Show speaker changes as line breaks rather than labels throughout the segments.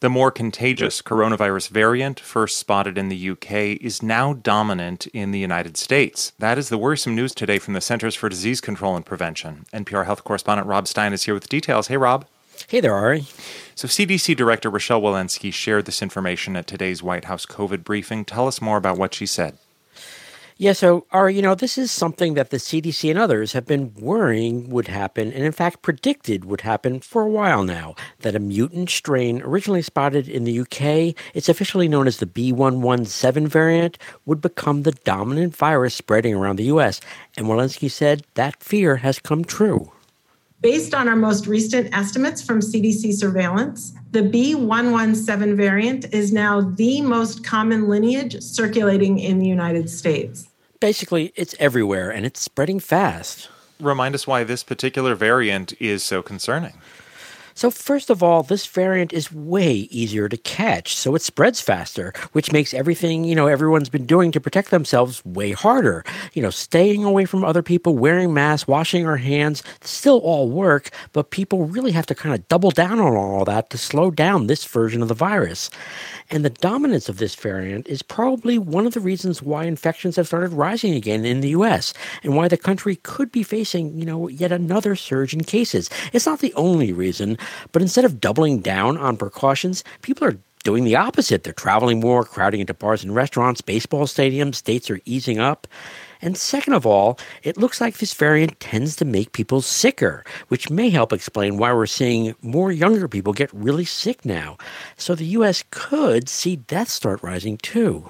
The more contagious coronavirus variant, first spotted in the UK, is now dominant in the United States. That is the worrisome news today from the Centers for Disease Control and Prevention. NPR health correspondent Rob Stein is here with details. Hey, Rob.
Hey there, Ari.
So CDC Director Rochelle Walensky shared this information at today's White House COVID briefing. Tell us more about what she said.
Yeah, so, Ari, this is something that the CDC and others have been worrying would happen, and in fact predicted would happen for a while now, that a mutant strain originally spotted in the UK, it's officially known as the B117 variant, would become the dominant virus spreading around the U.S. And Walensky said that fear has come true.
Based on our most recent estimates from CDC surveillance, the B117 variant is now the most common lineage circulating in the United States.
Basically, it's everywhere, and it's spreading fast.
Remind us why this particular variant is so concerning.
So first of all, this variant is way easier to catch, so it spreads faster, which makes everything, everyone's been doing to protect themselves way harder. Staying away from other people, wearing masks, washing our hands, still all work, but people really have to kind of double down on all that to slow down this version of the virus. And the dominance of this variant is probably one of the reasons why infections have started rising again in the U.S. and why the country could be facing, yet another surge in cases. It's not the only reason, but instead of doubling down on precautions, people are doing the opposite. They're traveling more, crowding into bars and restaurants, baseball stadiums, states are easing up. And second of all, it looks like this variant tends to make people sicker, which may help explain why we're seeing more younger people get really sick now. So the U.S. could see deaths start rising too.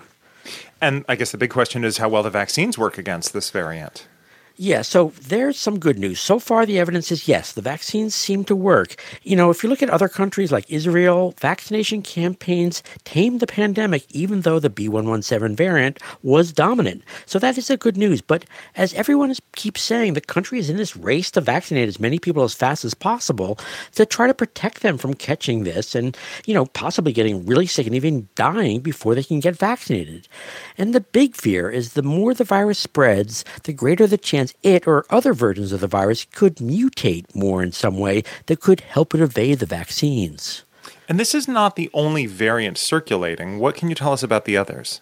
And I guess the big question is how well the vaccines work against this variant.
Yeah, so there's some good news. So far, the evidence is yes, the vaccines seem to work. If you look at other countries like Israel, vaccination campaigns tamed the pandemic even though the B117 variant was dominant. So that is a good news. But as everyone keeps saying, the country is in this race to vaccinate as many people as fast as possible to try to protect them from catching this and, possibly getting really sick and even dying before they can get vaccinated. And the big fear is the more the virus spreads, the greater the chance it or other versions of the virus could mutate more in some way that could help it evade the vaccines.
And this is not the only variant circulating. What can you tell us about the others?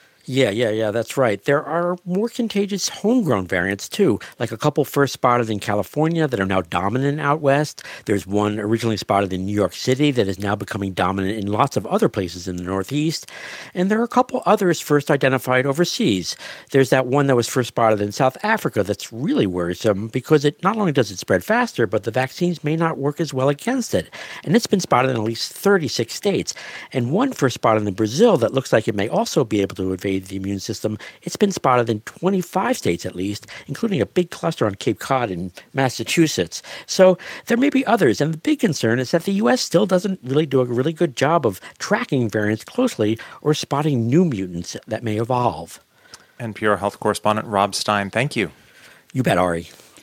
Yeah, that's right. There are more contagious homegrown variants, too, like a couple first spotted in California that are now dominant out west. There's one originally spotted in New York City that is now becoming dominant in lots of other places in the Northeast. And there are a couple others first identified overseas. There's that one that was first spotted in South Africa that's really worrisome because it not only does it spread faster, but the vaccines may not work as well against it. And it's been spotted in at least 36 states. And one first spotted in Brazil that looks like it may also be able to evade the immune system. It's been spotted in 25 states at least, including a big cluster on Cape Cod in Massachusetts. So there may be others, and the big concern is that the U.S. still doesn't really do a really good job of tracking variants closely or spotting new mutants that may evolve.
NPR health correspondent Rob Stein, thank you.
You bet, Ari.